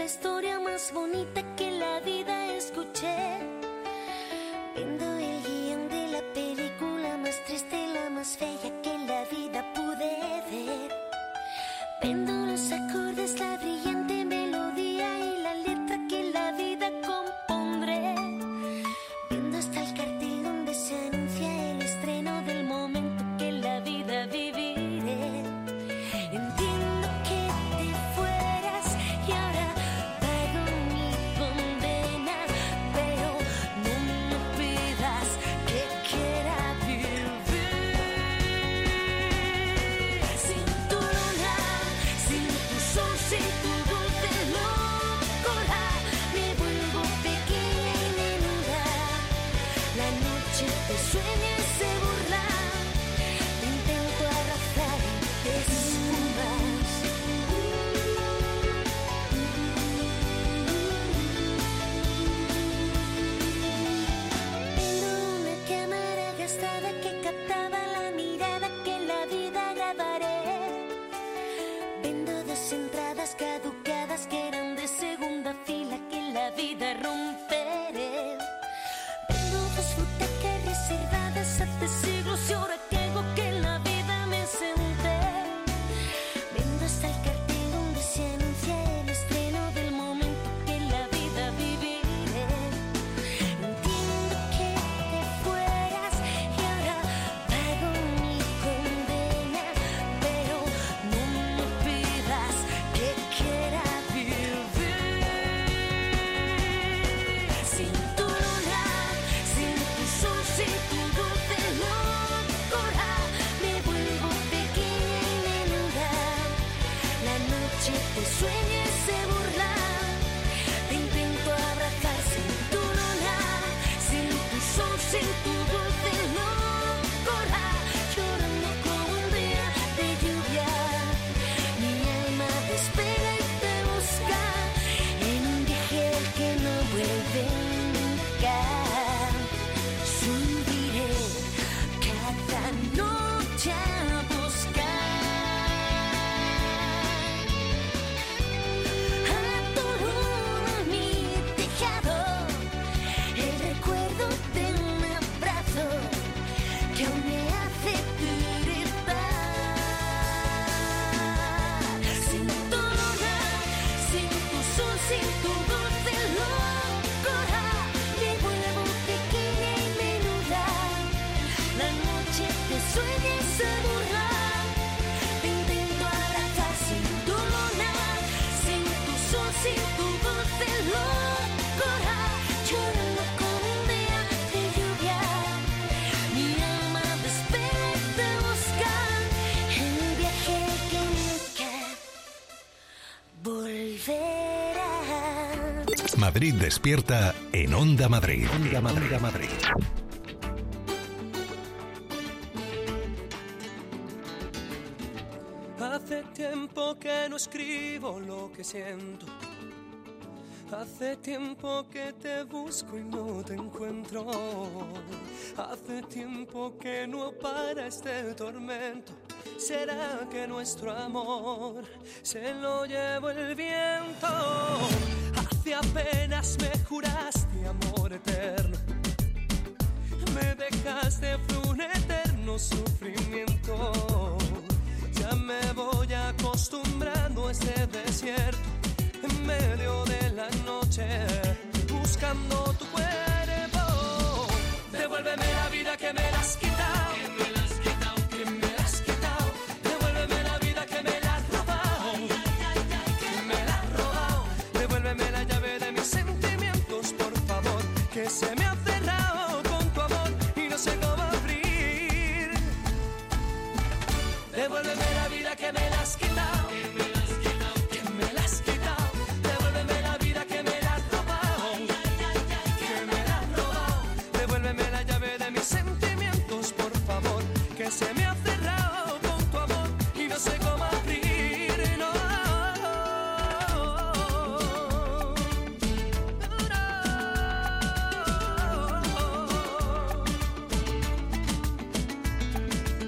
historia más bonita que en la vida escuché. Viendo el guión de la película más triste, la más bella que en la vida pude ver. Viendo los acordes, la brillante melodía y la letra que en la vida compondré. Viendo hasta el cartel donde se anuncia el estreno del momento que en la vida viviré. Entiendo que te fueras y ahora pago mi condena, pero no me pidas que quiera vivir sin tu luna, sin tu sol, sin tu dulce locura. Me vuelvo pequeña y menuda, la noche te sueña y se burla. Te intento abrazar y te esfumas. Viendo una cámara gastada que captaba la mirada que en la vida grabaré. Viendo dos entradas caducadas que eran de segunda fila que en la vida romperé. Viendo dos butacas reservadas hace siglos y ahora que hago que en la vida me senté. Viendo hasta el cartel donde se anuncia el estreno del momento que en la vida viviré. Entiendo que te fueras y ahora pago mi condena, pero no me pidas que quiera vivir sin tu luna, sin tu sol, sin tu dulce locura. Me vuelvo pequeña y menuda, la noche te sueña y se burla. Te intento abrazar sin tu luna, sin tu sol, sin tu dulce locura. Llorando como un día de lluvia, mi alma te espera y te busca en un viaje al que no vuelve nunca. Subiré cada noche a buscar a tu luna en mi tejado, el recuerdo de un abrazo que aún me hace tiritar. Sin tu luna, sin tu sol, sin tu dulce locura, me vuelvo pequeña y menuda, la noche te sueña y se burla. Te intento abrazar sin tu luna, sin tu sol, sin tu dulce locura. Llorando como un día de lluvia, mi alma te espera y te busca en un viaje que nunca volverá. Madrid despierta en Onda Madrid. Onda Madrid. Hace tiempo que no escribo lo que siento. Hace tiempo que te busco y no te encuentro. Hace tiempo que no para este tormento. ¿Será que nuestro amor se lo llevó el viento? Hace apenas me juraste amor eterno. Me dejaste fue un eterno sufrimiento. Ya me voy acostumbrando a este desierto en medio de la noche, buscando tu cuerpo. Devuélveme la vida que me la has quitado, que me la has quitado, que me la has quitado. Devuélveme la vida que me la has robado, que me la has robado. Devuélveme la llave de mis sentimientos, por favor, que se me ha cerrado con tu amor y no sé cómo abrir. Devuélveme la vida que me la has quitado, que me la has quitado, que me la has quitado. Devuélveme la vida que me la has robado, que me la has robado. Devuélveme la llave de mis sentimientos, por favor, que se me ha cerrado con tu amor y no sé cómo abrir, no.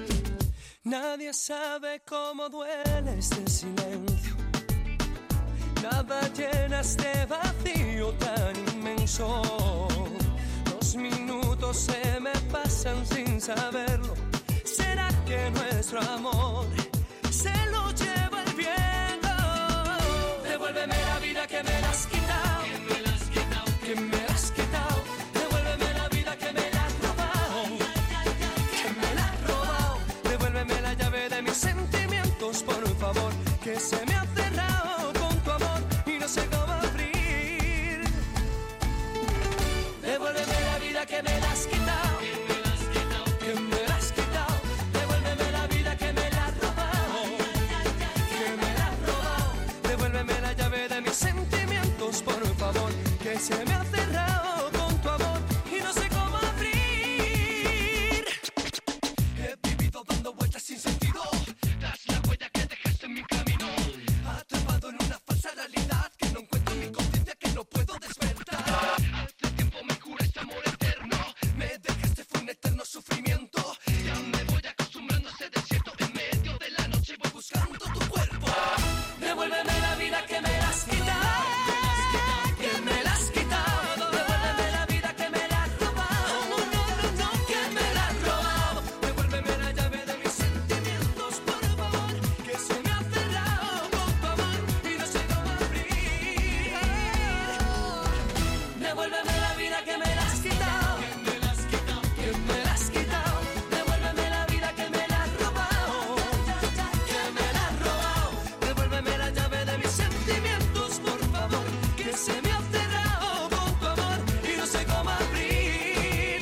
Nadie sabe cómo duele este silencio. Nada llena este vacío tan inmenso. 2 minutos se me pasan sin saberlo. ¿Será que nuestro amor se lo lleva el viento? Devuélveme la vida que me la has quitado, que me la has quitado, que me la has quitado. Devuélveme la vida que me la has robado, que me la has robado. Devuélveme la llave de mis sentimientos, por favor, que se me ha cerrado con tu amor y no sé cómo abrir. Devuélveme la vida que me la has quitado, que me la has quitado. Devuélveme la vida que me la has robado, que me la has robado. Devuélveme la llave de mis sentimientos, por favor, que se me ha cerrado con tu amor y no sé cómo abrir. He vivido dando vueltas sin sentido, tras la huella que dejaste en mi camino. Atrapado en una falsa realidad que no encuentro en mi conciencia, que no puedo despertar. Hace tiempo me cura este amor eterno, me dejaste, fue un eterno sufrimiento. Ya me voy acostumbrando a ese desierto, en medio de la noche voy buscando tu cuerpo. Devuélveme la vida que me la has quitado, que me la has quitado. Devuélveme la vida que me la has robado, que me la has robado. Devuélveme la llave de mis sentimientos, por favor, que se me ha cerrado con tu amor y no sé cómo abrir. Devuélveme la vida que me la has quitado, que me la has quitado. Devuélveme la vida que me la has robado, que me la has robado. Devuélveme la llave de mis sentimientos, por favor, que se me ha cerrado con tu amor y no sé cómo abrir.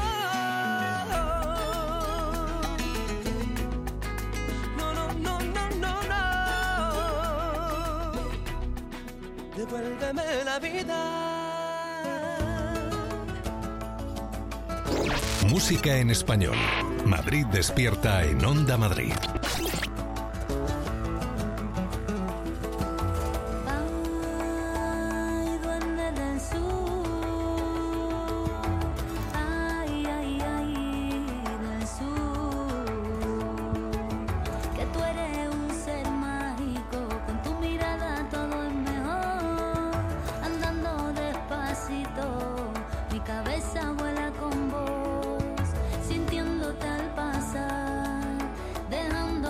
No, no, no, no, no, no. Devuélveme la vida. Música en español. Madrid despierta en Onda Madrid. Ay, duende del sur, ay, ay, ay, del sur, que tú eres un ser mágico, con tu mirada todo es mejor, andando despacito, mi cabeza vuela con vos, sintiéndote al pasar, dejando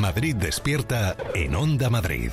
Madrid Despierta en Onda Madrid.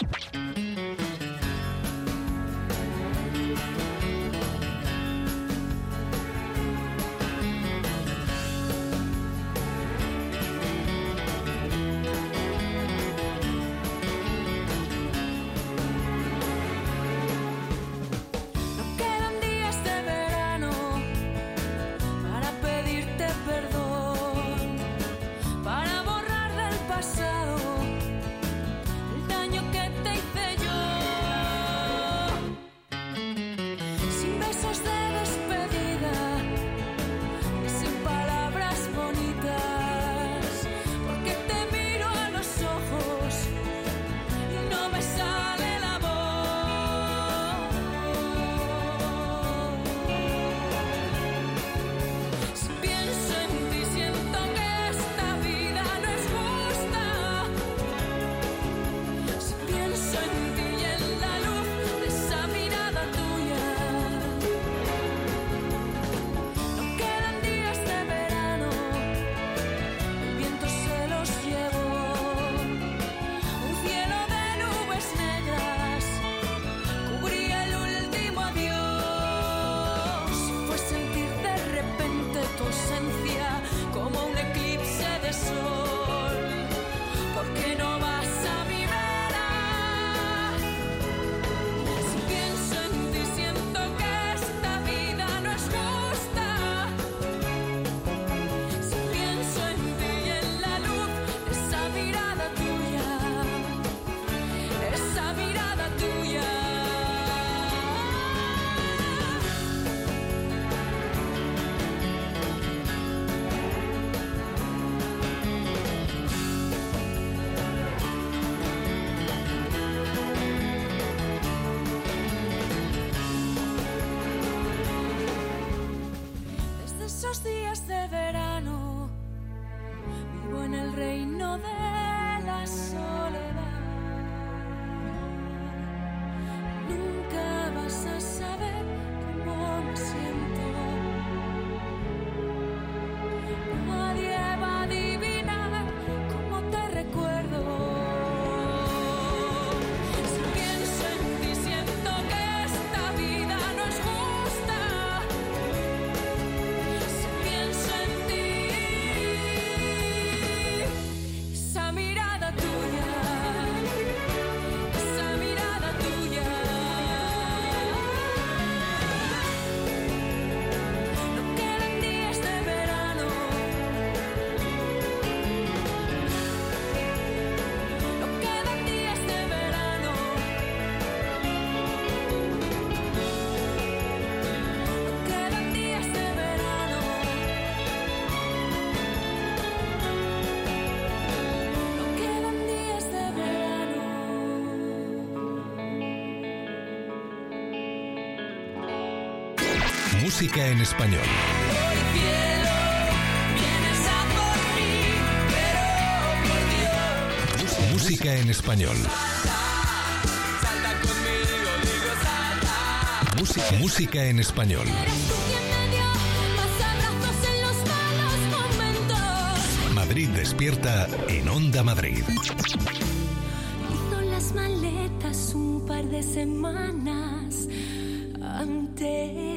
Música en español. Hoy cielo, vienes a por mí, pero por Dios. Música en español. Salta conmigo, digo salta. Música en español. Eres tú quien me dio más abrazos en los malos momentos. Madrid Despierta en Onda Madrid. Hizo las maletas un par de semanas antes.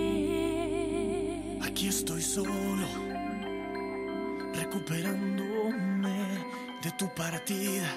Aquí estoy solo, recuperándome de tu partida.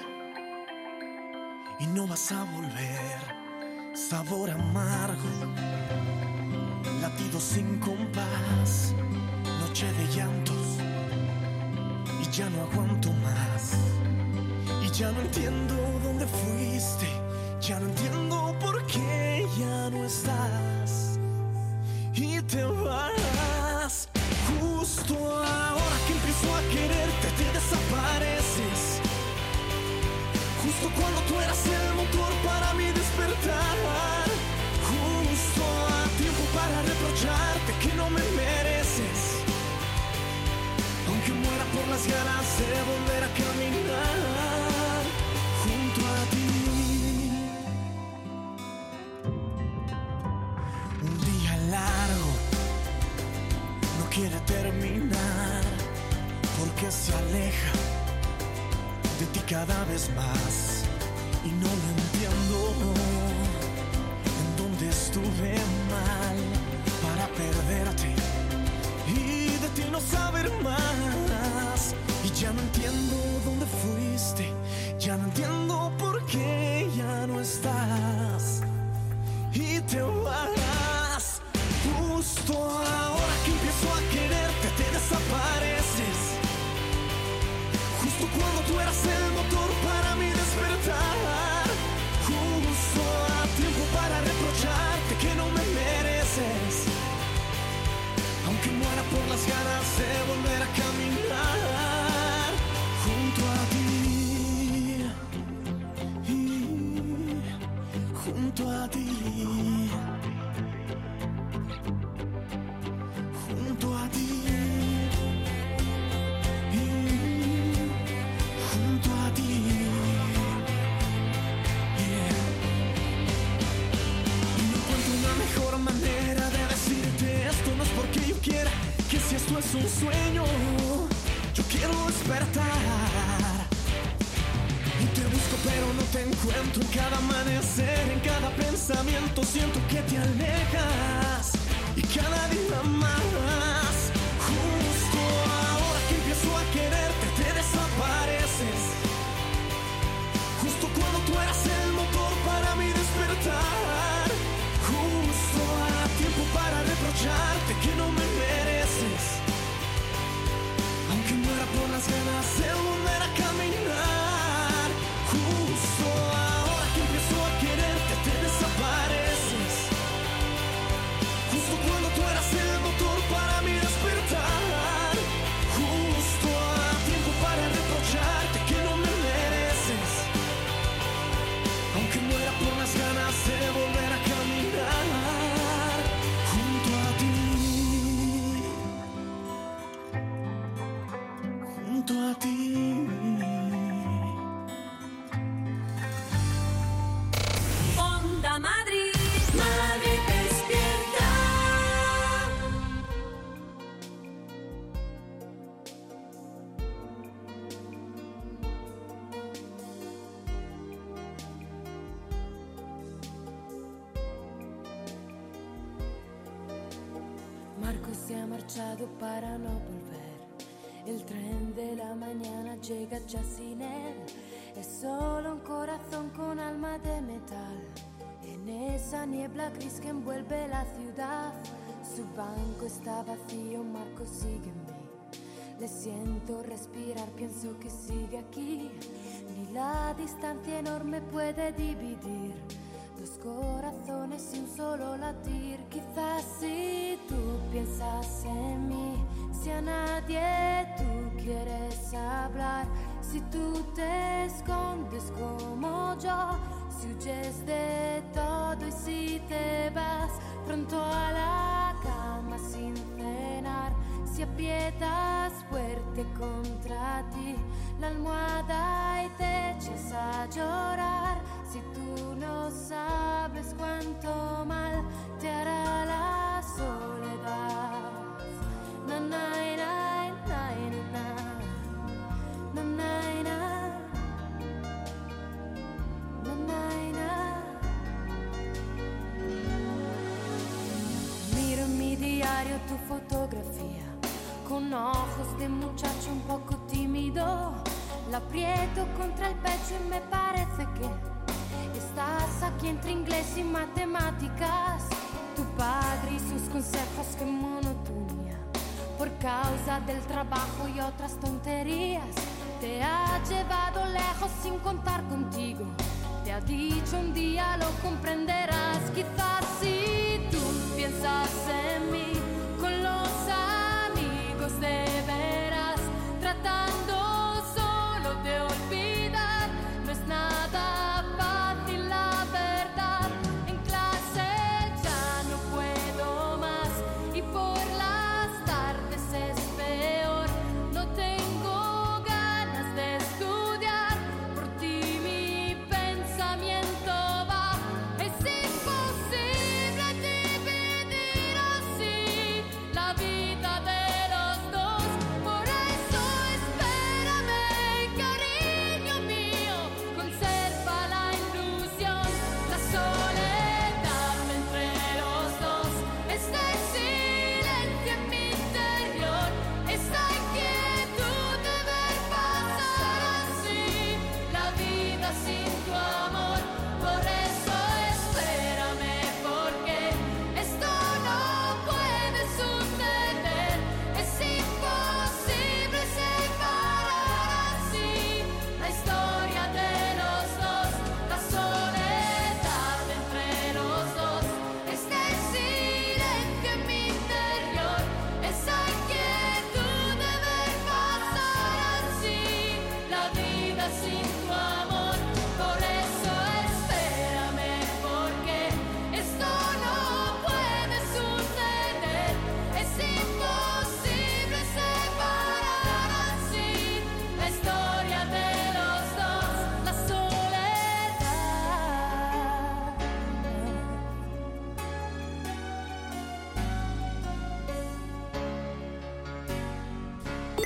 Y no vas a volver, sabor amargo, latido sin compás, noche de llantos. Y ya no aguanto más, y ya no entiendo dónde fuiste, ya no entiendo por qué ya no estás. Y te vas, justo ahora que empiezo a quererte te desapareces. Justo cuando tú eras el motor para mi despertar. Justo a tiempo para reprocharte que no me mereces. Aunque muera por las ganas de volver a caminar junto cada vez más y no lo entiendo. En dónde estuve mal para perderte y de ti no saber más. Y ya no entiendo dónde fuiste, ya no entiendo por qué ya no estás. Y te vas justo ahora que empiezo a quererte, te desapareces. Justo cuando tú eras el motor para mi despertar. Justo a tiempo para reprocharte que no me mereces. Aunque muera por las ganas de volver a caminar junto a ti, junto a ti, junto a ti, junto a ti. No encuentro una mejor manera de decirte esto. No es porque yo quiera, que si esto es un sueño, yo quiero despertar. Y te busco pero no te encuentro. En cada amanecer, en cada pensamiento siento que te alejas. Y cada día más. Justo ahora que empiezo a quererte, te desapareces. Justo cuando tú eras el motor para mi despertar. Justo a tiempo para reprocharte que no me mereces. Aunque muera por las ganas de volver a caminar. Justo ahora que empiezo a quererte, te desapareces. Justo cuando tú eras el motor para mi despertar. Justo a tiempo para reprocharte que no me mereces. Aunque muera por las ganas de volver a caminar junto a ti, junto a ti. Onda Madrid, Madrid despierta. Marco se ha marchado para no volver. El tren de la mañana llega ya sin él. Es solo un corazón con alma de metal. En esa niebla gris que envuelve la ciudad, su banco está vacío, Marco sigue en mí. Le siento respirar, pienso que sigue aquí. Ni la distancia enorme puede dividir dos corazones y un solo latir. Quizás si tú piensas en mí, si a nadie tú quieres hablar, si tú te escondes como yo, si huyes de todo y si te vas pronto a la cama sin cenar, si aprietas fuerte contra ti la almohada y te echas a llorar, si tú no sabes cuánto mal te hará la soledad. Na, na, na, na, na, na, na, na, na, na. Miro en mi diario tu fotografía, con ojos de muchacho un poco tímido. La aprieto contra el pecho y me parece que estás aquí entre inglés y matemáticas. Tu padre y sus consejos, qué monotonía. Por causa del trabajo y otras tonterías, te ha llevado lejos sin contar contigo. Te ha dicho un día lo comprenderás. Quizás si tú piensas en mí, con los amigos de veras, tratando solo de olvidar. No es nada fácil la verdad. En clase ya no puedo más y por las tardes es peor. No tengo ganas de estudiar, por ti mi pensamiento va. Es imposible.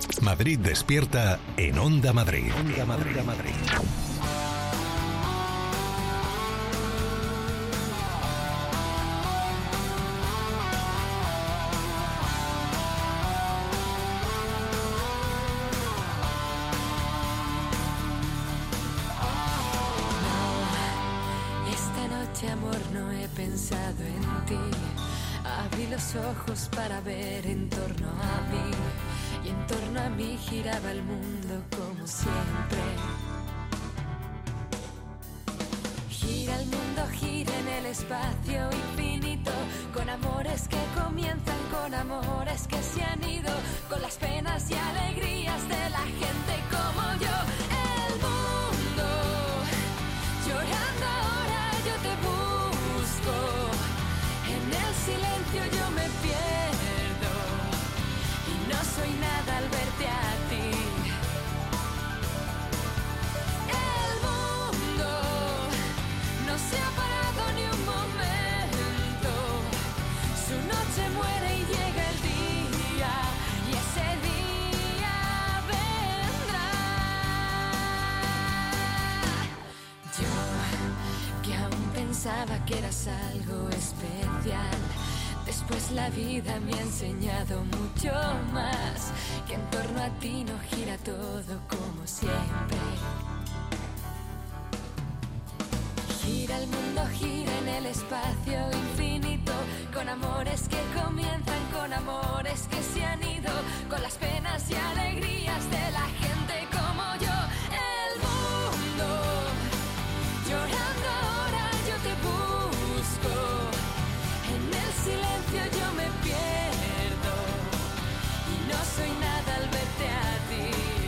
Madrid Despierta en Onda Madrid. Onda Madrid. Amor, no he pensado en ti. Abrí los ojos para ver en torno a mí, y en torno a mí giraba el mundo como siempre. Gira el mundo, gira en el espacio infinito, con amores que comienzan, con amores que se han ido, con las penas y alegrías de la gente como yo. El mundo llorando ahora, yo te busco. En el silencio yo me pierdo y no soy nada al verte a ti. El mundo no se ha parado ni un momento. Su noche muere y llega el día, y ese día vendrá. Yo, que aún pensaba que eras algo especial, después la vida me ha enseñado mucho más, que en torno a ti no gira todo como siempre. Gira el mundo, gira en el espacio infinito, con amores que comienzan, con amores que se han ido, con las penas y alegrías de la gente como yo. El mundo llorando ahora, yo te busco. En el silencio yo me pierdo y no soy nada al verte a ti.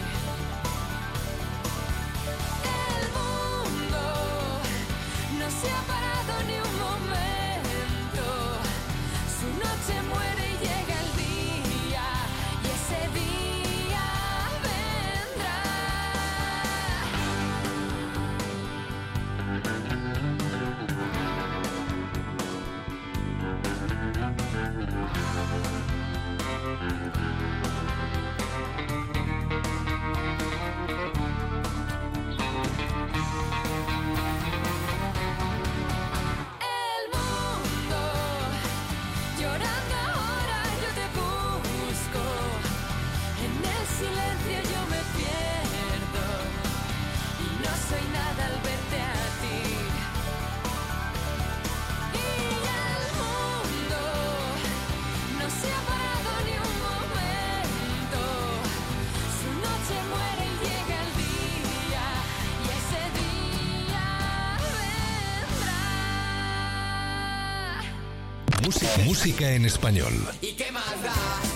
El mundo no se ha parado ni un momento. Su noche muere y llega el día, y ese día vendrá. El mundo llorando ahora, yo te busco. En el silencio yo me pierdo y no soy nada al verte a ti. Y el mundo no se ha parado ni un momento. Su noche muere y llega el día, y ese día vendrá. Música en español. ¿Y qué más da?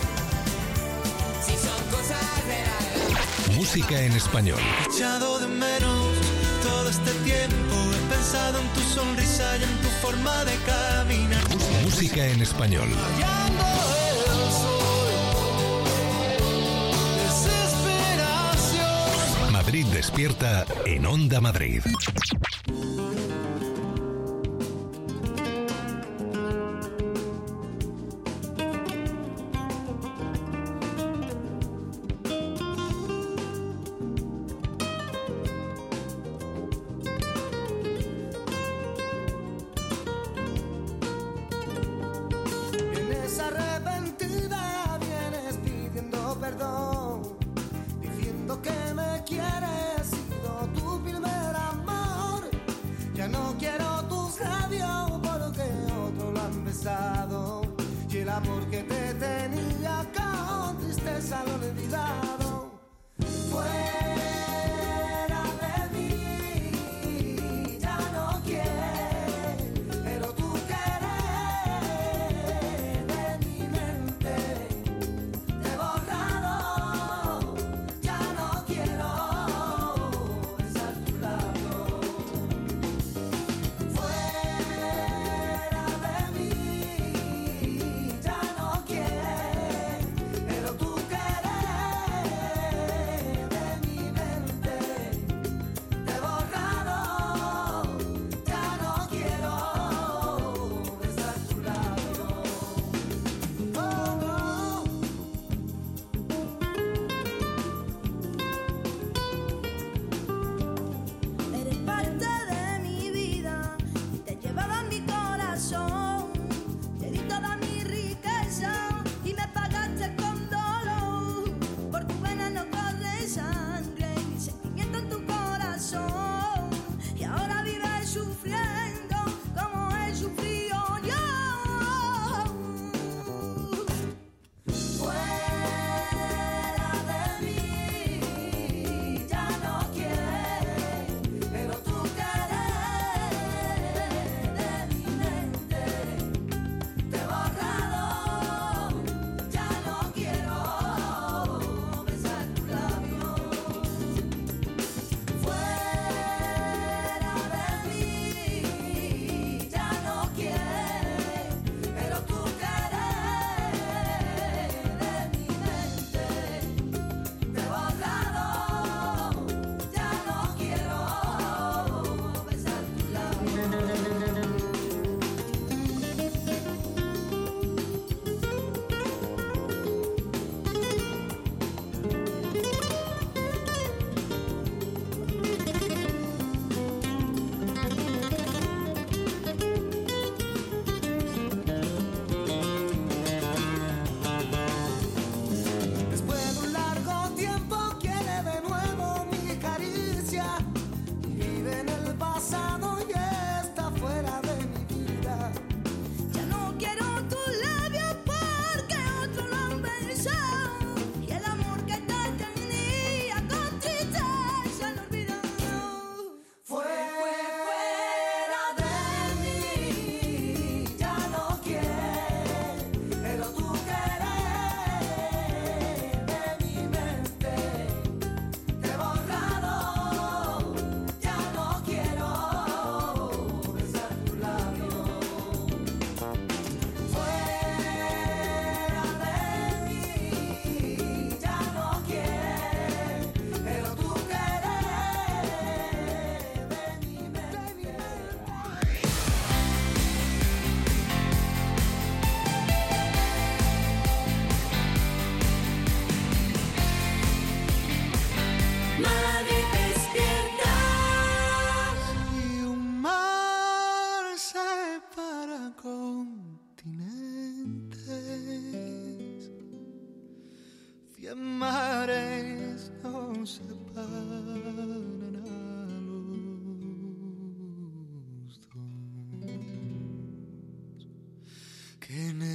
Si son cosas reales. Música en español. He echado de menos todo este tiempo. He pensado en tu sonrisa y en tu forma de caminar. Música en español. Rayando el sol, desesperación. Madrid Despierta en Onda Madrid. Vienes arrepentida, vienes pidiendo perdón, diciendo que me quieres, sido tu primer amor.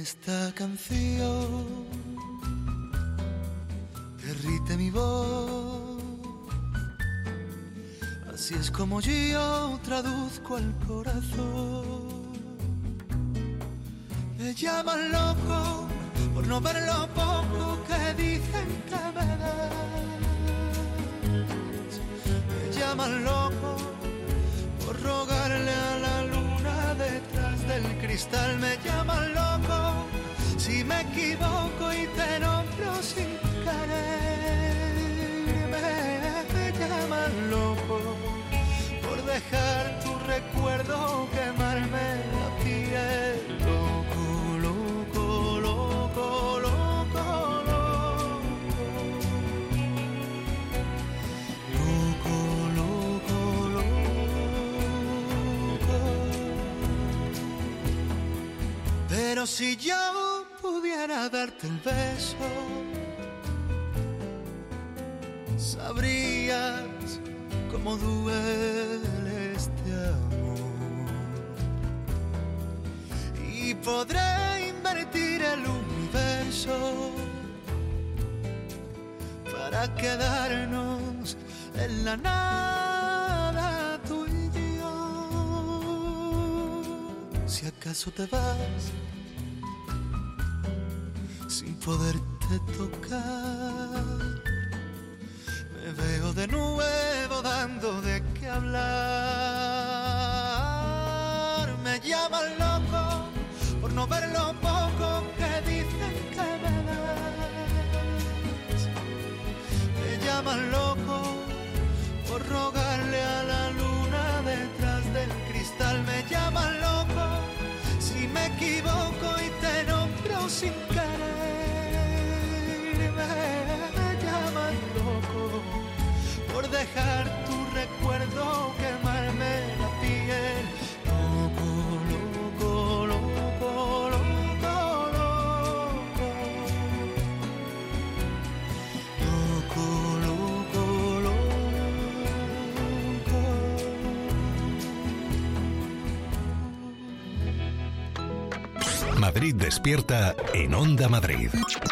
Esta canción derrite mi voz, así es como yo traduzco al corazón. Me llaman loco por no ver lo poco que dicen que me das. Me llaman loco por rogarle a la luna detrás del cristal. Me llaman loco si me equivoco y te nombro sin querer. Me llaman loco por dejar tu recuerdo quemarme la piel. Loco, loco, loco, loco, loco, loco, loco. Pero si yo pudiera darte el beso, sabrías cómo duele este amor. Y podré invertir el universo para quedarnos en la nada, tú y yo. Si acaso te vas sin poderte tocar, me veo de nuevo dando de qué hablar. Me llaman loco por no ver lo poco que dicen que me das. Me llaman loco por rogarle a la luna detrás del cristal. Me llaman loco si me equivoco y te nombro sin querer. Me llaman loco por dejar tu recuerdo quemarme la piel. Loco, loco, loco, loco, loco. Loco, loco, loco. Madrid Despierta en Onda Madrid.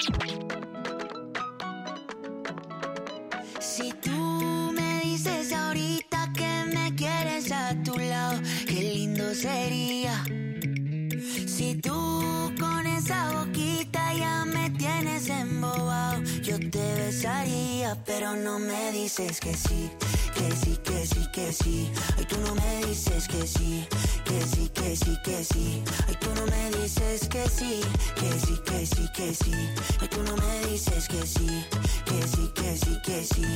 Si tú me dices ahorita que me quieres a tu lado, qué lindo sería. Si tú con esa boquita ya me tienes embobado, yo te besaría, pero no me dices que sí, que sí, que sí, que sí. Ay, tú no me dices que sí, que sí, que sí, que sí. Ay, tú no me dices que sí, que sí, que sí, que sí. Ay, tú no me dices que sí, que sí, que sí, que sí.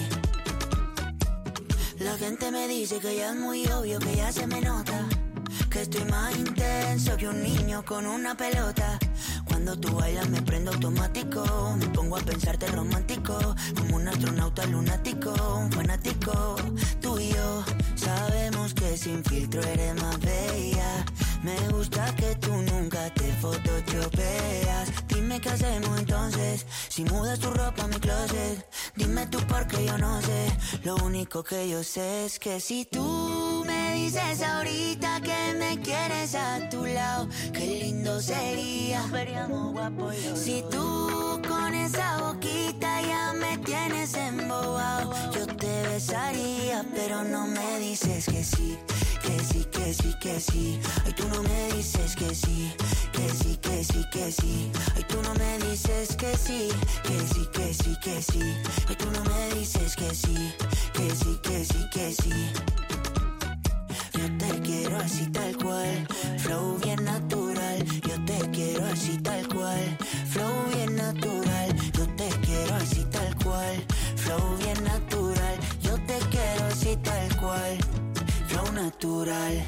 La gente me dice que ya es muy obvio, que ya se me nota, que estoy más intenso que un niño con una pelota. Cuando tú bailas me prendo automático, me pongo a pensarte romántico, como un astronauta lunático, un fanático. Tú y yo sabemos que sin filtro eres más bella. Me gusta que tú nunca te photoshopeas. Dime qué hacemos entonces, si mudas tu ropa a mi closet. Dime tú porque yo no sé, lo único que yo sé es que si tú me dices ahorita que me quieres a tu lado, qué lindo sería. Si tú con esa boquita ya me tienes embobado, yo te besaría, pero no me dices que sí, que sí, que sí, que sí. Ay, tú no me dices que sí, que sí, que sí, que sí. Ay, tú no me dices que sí, que sí, que sí, que sí. Ay, tú no me dices que sí, que sí, que sí, que sí. Yo te quiero así tal cual, flow bien natural. Yo te quiero así tal cual, flow bien natural. Yo te quiero así tal cual, flow bien natural. Yo te quiero así tal cual, flow natural.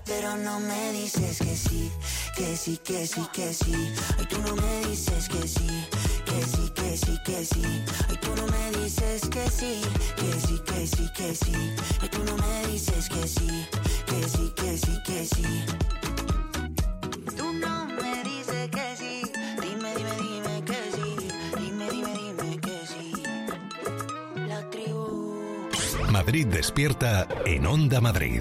pero no me dices que sí, que sí, que sí, que sí. Ay, tú no me dices que sí, que sí, que sí, que sí. Ay, tú no me dices que sí, que sí, que sí, que sí. Ay, tú no me dices que sí, que sí, que sí, que sí. Tú no me dices que sí, dime, dime, dime que sí, dime, dime, dime que sí. La tribu. Madrid despierta en Onda Madrid.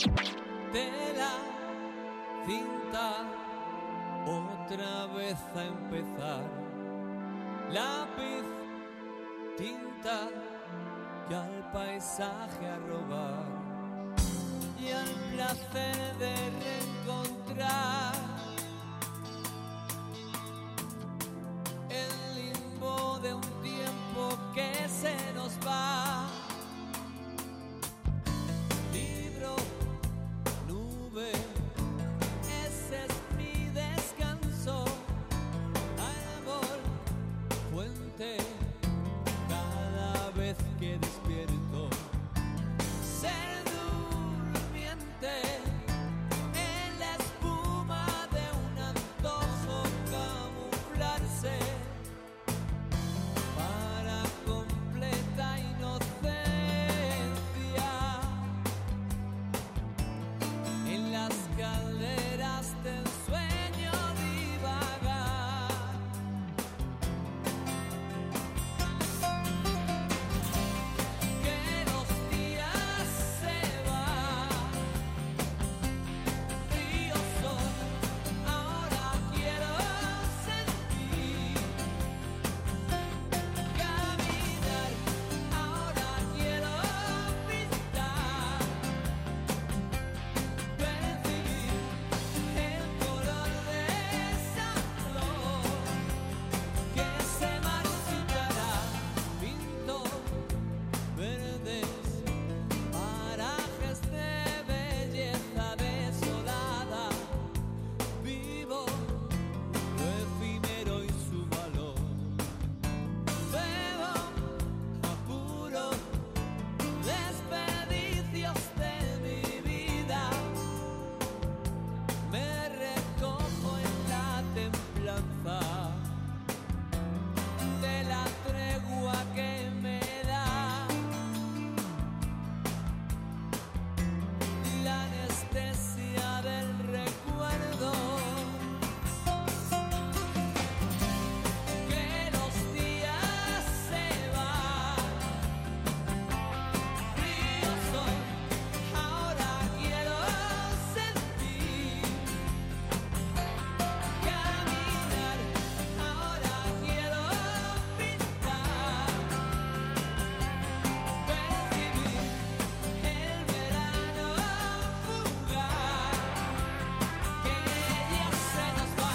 Otra vez a empezar, lápiz, tinta y al paisaje a robar y al placer de reencontrar el limbo de un tiempo que se nos va. Libro, nube, ese es mi descanso, árbol, fuente, cada vez que despierto, ser durmiente en la espuma de un antojo, camuflarse para completa inocencia en las calderas del sueño divagar. Que los días se van, fríos son, ahora quiero sentir, caminar, ahora quiero pintar, percibir el color de esa flor que se marchitará. Pinto verdes parajes de belleza desolada, vivo lo efímero y su valor, bebo apuro desperdicios de mi vida, me recojo en la templanza de la tregua que me da la anestesia del recuerdo. Que los días se van, fríos son, ahora quiero sentir, caminar, ahora quiero pintar, percibir el verano fugaz, que ya se nos va.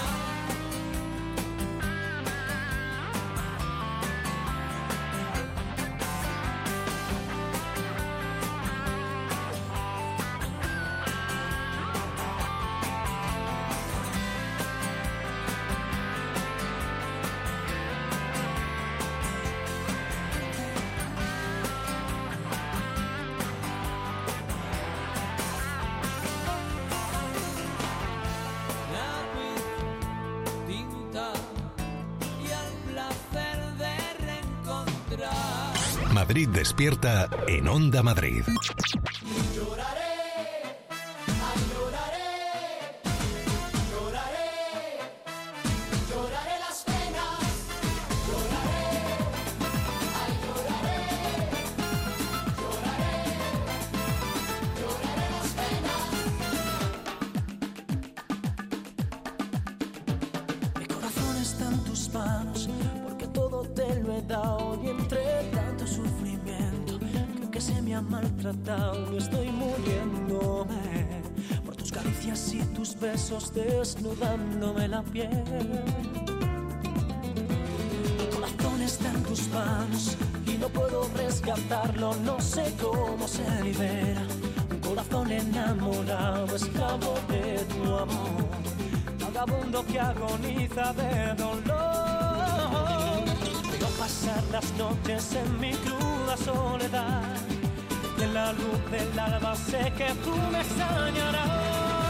Lápiz, tinta y al placer de reencontrar. Madrid despierta en Onda Madrid. Lloraré las penas, lloraré las penas. Mi corazón está en tus manos, porque todo te lo he dado. Y entre tanto sufrimiento, creo que se me ha maltratado. Y estoy muriéndome por tus caricias y tus besos, desnudándome la piel. Mi corazón está en tus manos y no puedo rescatarlo. No sé cómo se libera un corazón enamorado, esclavo de tu amor, vagabundo que agoniza de dolor. Veo pasar las noches en mi cruda soledad, y en la luz del alba sé que tú me extrañarás.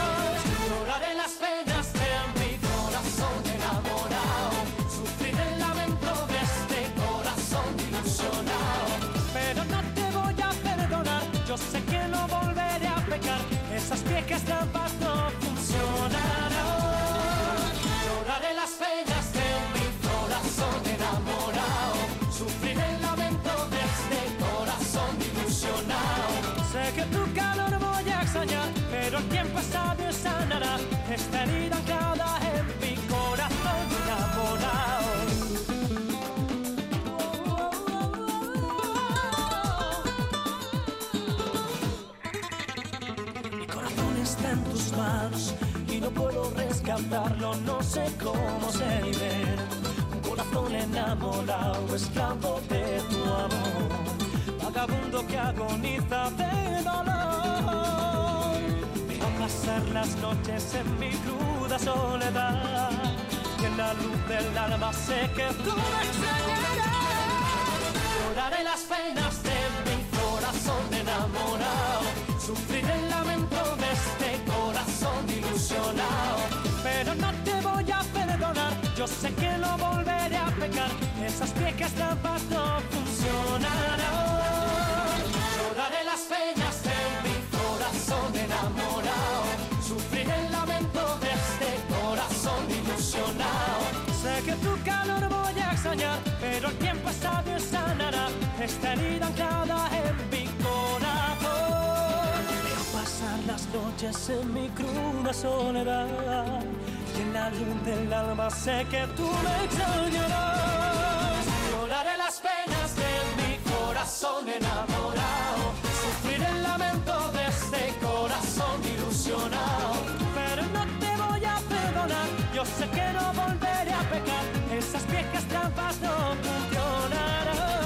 tus manos y no puedo rescatarlo, no sé cómo se libera. Un corazón enamorado, esclavo de tu amor, vagabundo que agoniza de dolor. Veo pasar las noches en mi cruda soledad y en la luz del alba sé que tú me extrañarás. Lloraré las penas de mi corazón enamorado, sufriré el lamento de este corazón ilusionado, pero no te voy a perdonar, yo sé que no volveré a pecar, esas viejas trampas no funcionarán. Lloraré las penas de mi corazón enamorado, sufriré el lamento de este corazón ilusionado, sé que tu calor voy a extrañar, pero el tiempo es sabio y sanará esta herida anclada en mi corazón. Veo pasar las noches en mi cruda soledad y en la luz del alma sé que tú me extrañarás. Lloraré las penas de mi corazón enamorado, sufriré el lamento de este corazón ilusionado, pero no te voy a perdonar, yo sé que no volveré a pecar, esas viejas trampas no funcionarán.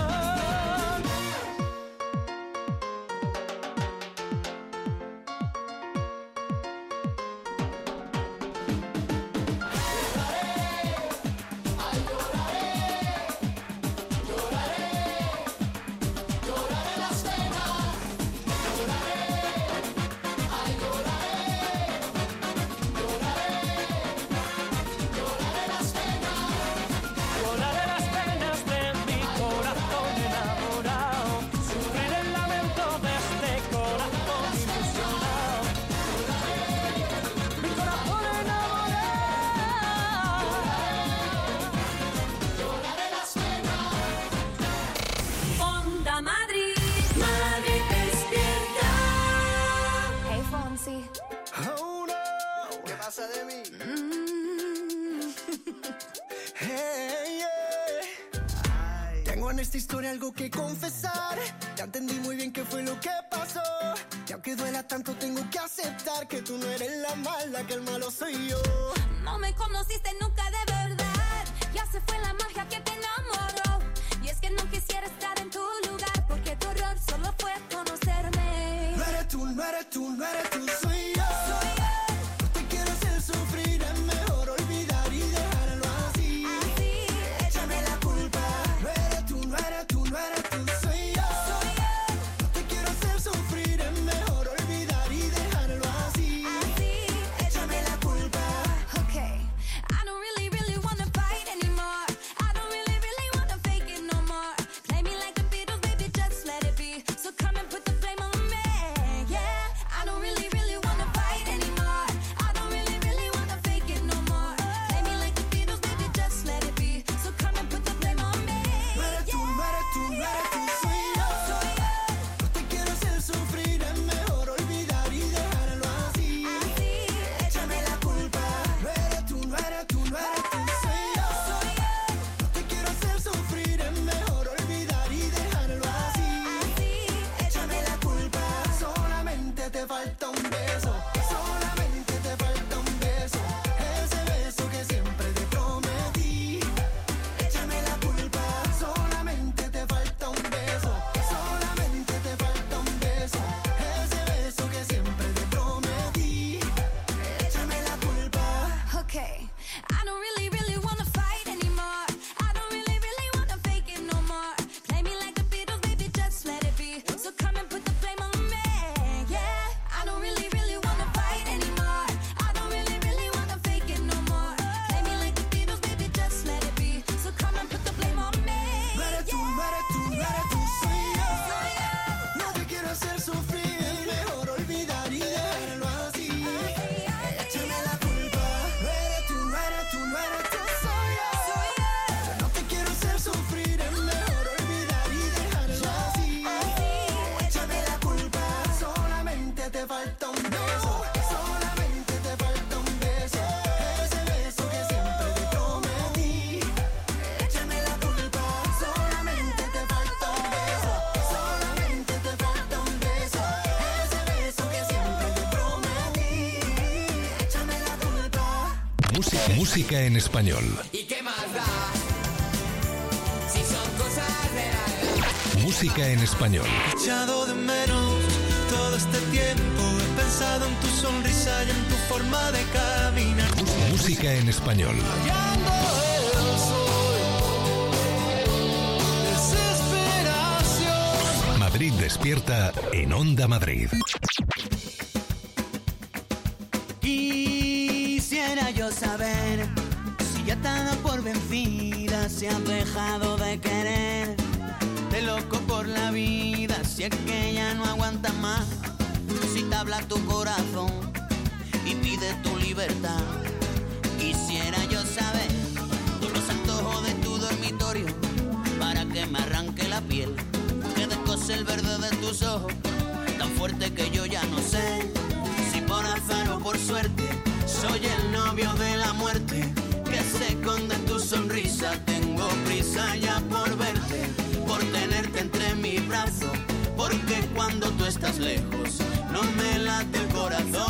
Oh no, ¿qué pasa de mí? Hey, yeah. Tengo en esta historia algo que confesar. Ya entendí muy bien qué fue lo que pasó. Y aunque duela tanto tengo que aceptar que tú no eres la mala, que el malo soy yo. No me conociste nunca de verdad, ya se fue la magia que te enamoró. Y es que no quisiera estar en tu lugar, porque tu error solo fue conocerme. No eres tú, no eres tú, no eres tú, soy yo. No te quiero hacer sufrir, es mejor olvidar y dejarlo así. Échame la culpa. No eres tú, no eres tú, no eres tú, soy yo. No te quiero hacer sufrir, es mejor olvidar y dejarlo así. Échame la culpa. Okay, I don't really Música en español. ¿Y qué más da? Si son cosas de la vida. Música en español. He echado de menos todo este tiempo. He pensado en tu sonrisa y en tu forma de caminar. Música en español. Rayando el sol. Desesperación. Madrid despierta en Onda Madrid. Quisiera yo saber si ya te has dado por vencida, si has dejado de querer, de loco por la vida, si es que ya no aguantas más, si te habla tu corazón y pide tu libertad. Quisiera yo saber todos los antojos de tu dormitorio para que me arranque la piel, que descose el verde de tus ojos, tan fuerte que yo ya no sé si por azar o por suerte soy el novio de la muerte, que se esconde en tu sonrisa. Tengo prisa ya por verte, por tenerte entre mis brazos, porque cuando tú estás lejos no me late el corazón.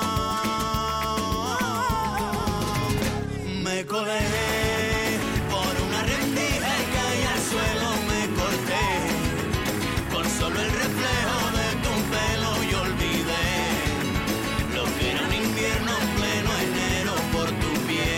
Me colé por una rendija y caí al suelo, me corté con solo el reflejo de tu pelo y olvidé lo que era un invierno en pleno enero por tu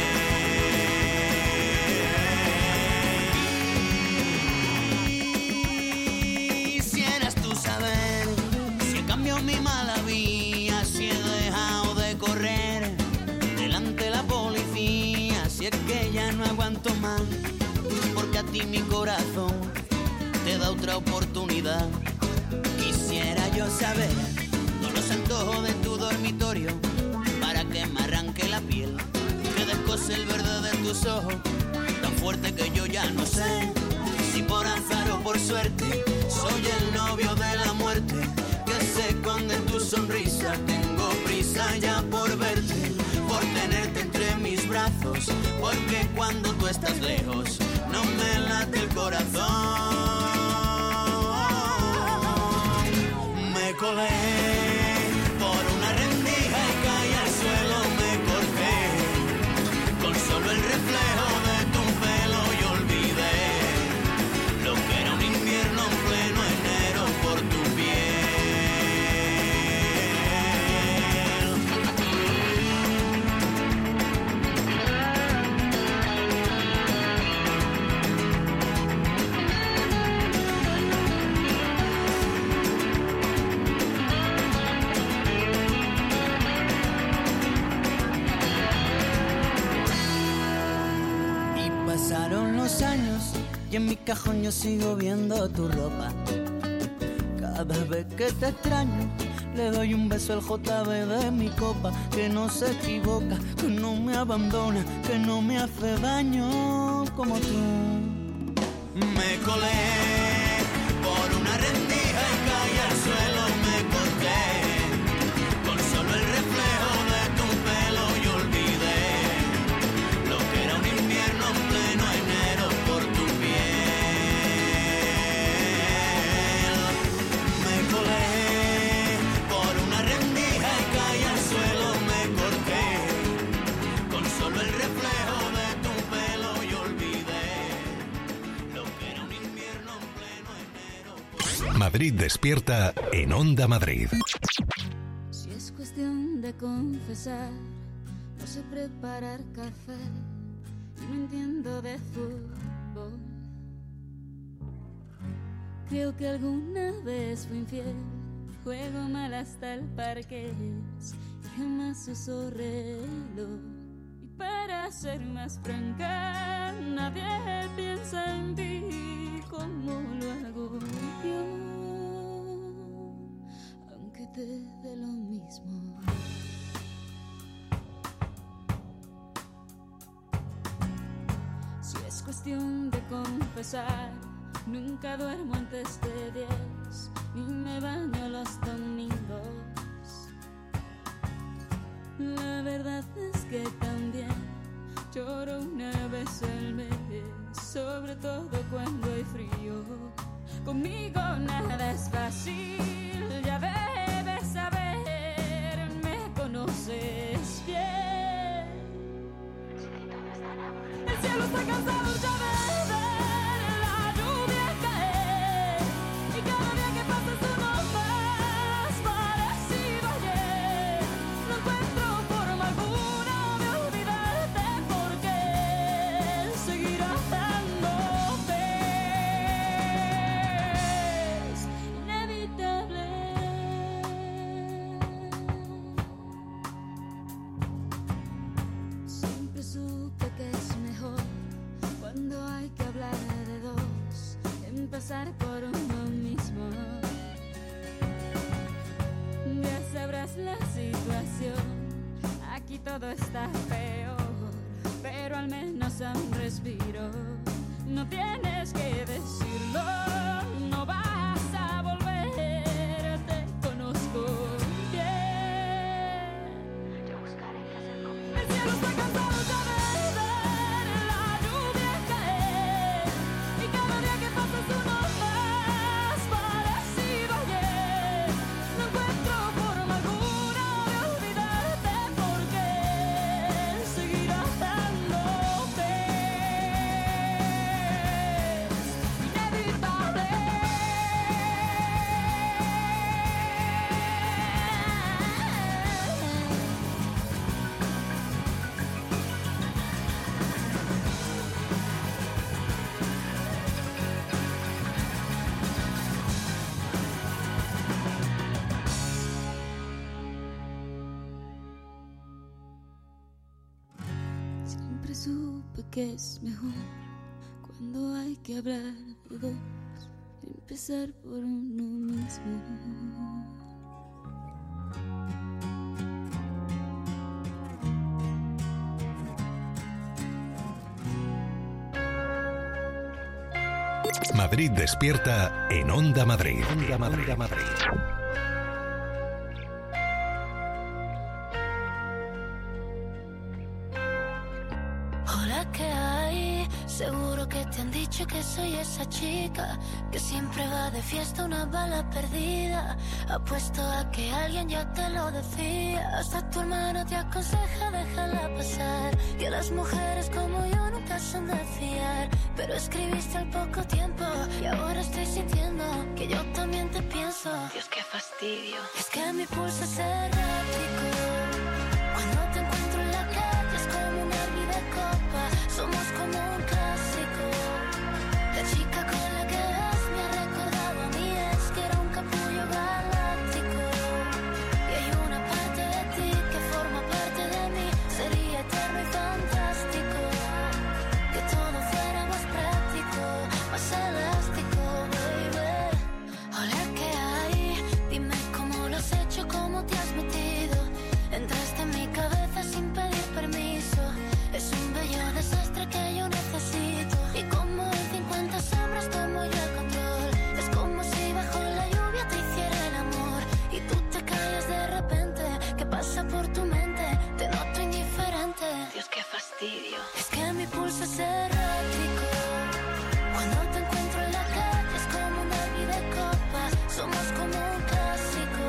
piel. Quisieras tú saber si he cambiado mi mala vía, si he dejado de correr delante de la policía, si es que ya no aguanto más, porque a ti mi corazón te da otra oportunidad. Quisiera yo saber todos los antojos de tu dormitorio para que me arranque la piel, que descose el verde de tus ojos, tan fuerte que yo ya no sé si por azar o por suerte soy el novio de la muerte, que se esconde en tu sonrisa. Tengo prisa ya por verte, por tenerte entre mis brazos, porque cuando tú estás lejos no me late el corazón. Me colé por una rendija y caí al suelo, me corté con solo el reflejo de tu pelo y olvidé lo que era un invierno en pleno enero por tu Pasaron los años y en mi cajón yo sigo viendo tu ropa. Cada vez que te extraño le doy un beso al JB de mi copa, que no se equivoca, que no me abandona, que no me hace daño como tú. Me colé por una rendija y caí al suelo, me corté con solo el reflejo de tu pelo y olvidé lo que era un invierno en pleno enero por tu piel. Me colé por una rendija y caí al suelo, me corté con solo el reflejo de tu pelo y olvidé lo que era un invierno en pleno enero por... Madrid despierta en Onda Madrid. Si es cuestión de confesar, no sé preparar café y no entiendo de fútbol. Creo que alguna vez fui infiel, juego mal hasta el parqués y jamás uso reloj. Y para ser más franca, nadie piensa en ti como lo hago yo, aunque te dé lo mismo. Si es cuestión de confesar, nunca duermo antes de 10, ni me baño los domingos. La verdad es que también lloro una vez al mes, sobre todo cuando hay frío. Conmigo nada es fácil, ya debes saber, me conoces bien. hay que hablar de dos, empezar por uno mismo. Ya sabrás la situación, aquí todo está peor, pero al menos a un respiro. No tienes que decirlo, no vas a volver, te conozco bien. Yo buscaré qué hacer conmigo. El cielo está cansado ya de ver la lluvia caer, y cada día que pasa es uno más parecido a ayer. No encuentro forma alguna de olvidarte, porque seguir amándote es inevitable. Siempre supe que es mejor cuando hay que hablar de dos, empezar por uno mismo. Madrid despierta en Onda Madrid. Onda Madrid. Hola, ¿qué hay? Seguro que te han dicho que soy esa chica que siempre va de fiesta, una bala perdida. Apuesto a que alguien ya te lo decía. Hasta tu hermano te aconseja déjala pasar, que las mujeres como yo nunca son de fiar. Pero escribiste al poco tiempo y ahora estoy sintiendo que yo también te pienso. Dios, qué fastidio. Es que mi pulso es errático. Cuando te encuentro en la calle es como un árbol de copa. Somos como un clásico. La chica con la que vas me ha recordado a mí, es que era un capullo galáctico. Y hay una parte de ti que forma parte de mí. Sería eterno y fantástico que todo fuera más práctico, más elástico, baby. Hola, ¿qué hay? Dime cómo lo has hecho, cómo te has metido. Entraste en mi cabeza sin pedir permiso. Es un bello desastre que yo necesito. Y como en 50 sombras tomo yo el control. Es como si bajo la lluvia te hiciera el amor y tú te callas de repente. ¿Qué pasa por tu mente? Te noto indiferente. Dios, qué fastidio. Es que mi pulso es errático. Cuando te encuentro en la calle es como un árbol de copas. Somos como un clásico.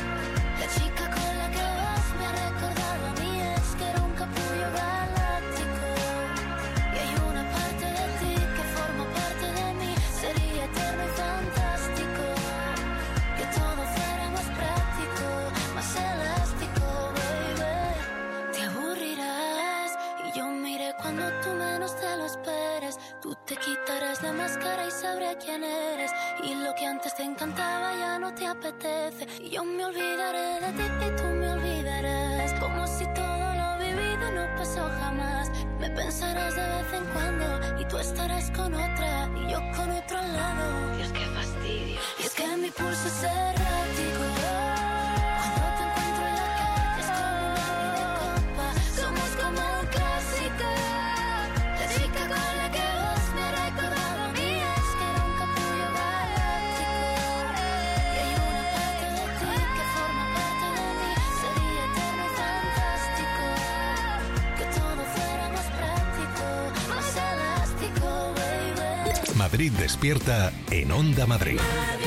La chica con la que vas me ha recordado a mí, es que era un capullo galáctico. Y hay una parte de ti que forma parte de mí. Sería eterno y fantástico que todo fuera más práctico, más elástico, baby. Te aburrirás y yo miré cuando tú menos te lo esperes. Tú te quitarás la máscara y sabré quién eres. Y lo que antes te encantaba ya no te apetece. Y yo me olvidaré de ti y tú me olvidarás. Como si todo lo vivido no pasó jamás. Me pensarás de vez en cuando y tú estarás con otra y yo con otro al lado. Dios, qué fastidio. Y es que mi pulso es errático. Cuando te encuentro en la calle es como un árbol de copa. Somos como un clásico. La chica con la que vas me ha recordado a mí, es que era un capullo galáctico. Y hay una parte de ti que forma parte de mí. Sería eterno y fantástico que todo fuera más práctico, más elástico, baby. Madrid despierta en Onda Madrid. Madrid